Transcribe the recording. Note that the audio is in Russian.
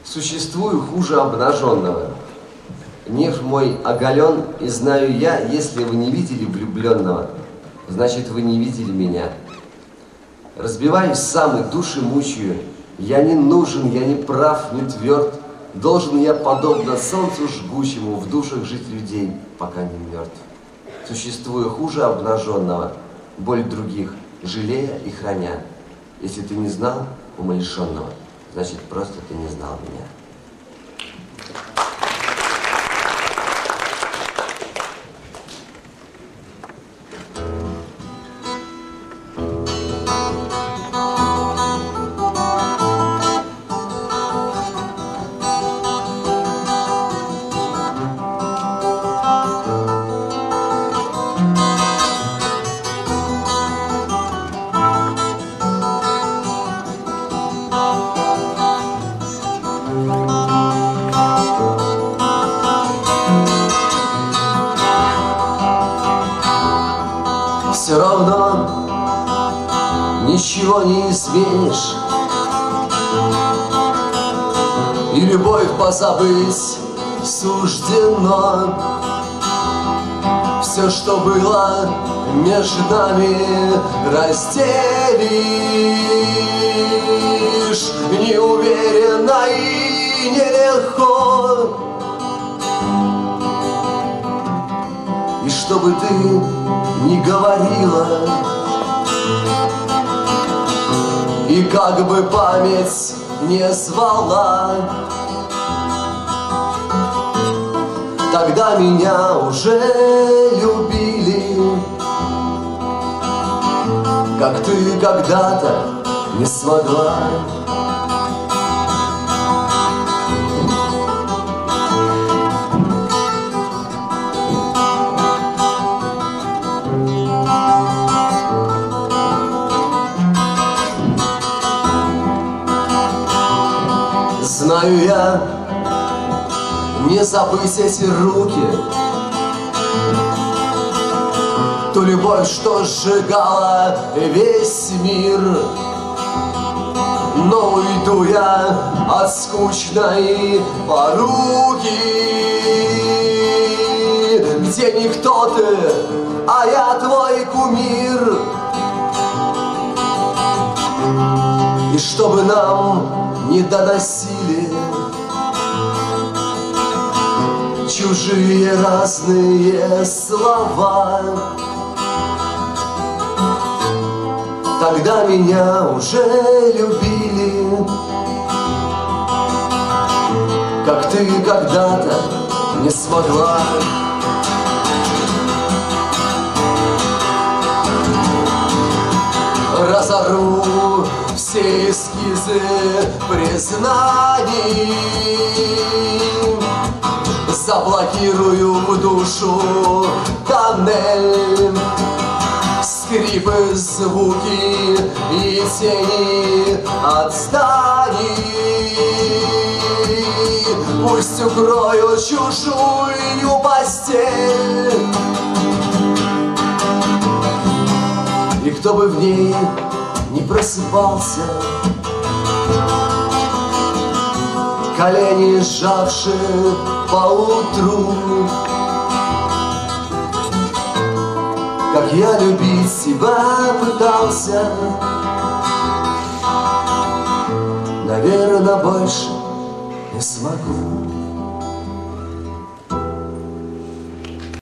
Существую хуже обнаженного. Неф мой оголен, и знаю я, если вы не видели влюбленного, значит, вы не видели меня. Разбиваюсь сам и души мучаю. Я не нужен, я не прав, не тверд. Должен я, подобно солнцу жгучему, в душах жить людей, пока не мертв. Существую хуже обнаженного, боль других, жалея и храня. Если ты не знал умалишенного, значит, просто ты не знал меня. Все равно ничего не изменишь, и любовь позабыть суждено. Все, что было между нами, разделишь неуверенно и нелегко. И что бы ты ни говорила, и как бы память не звала, тогда меня уже любили, как ты когда-то не смогла. Знаю я, не забыть эти руки, ту любовь, что сжигала весь мир. Но уйду я от скучной поруки, где никто ты, а я твой кумир. И чтобы нам не доносили чужие разные слова, тогда меня уже любили, как ты когда-то не смогла. Разору все эскизы признаний, заблокирую в душу тоннель, скрипы, звуки и тени от зданий. Пусть укрою чужую постель, и кто бы в ней не просыпался, колени сжавши поутру, как я любить тебя пытался, наверное, больше не смогу.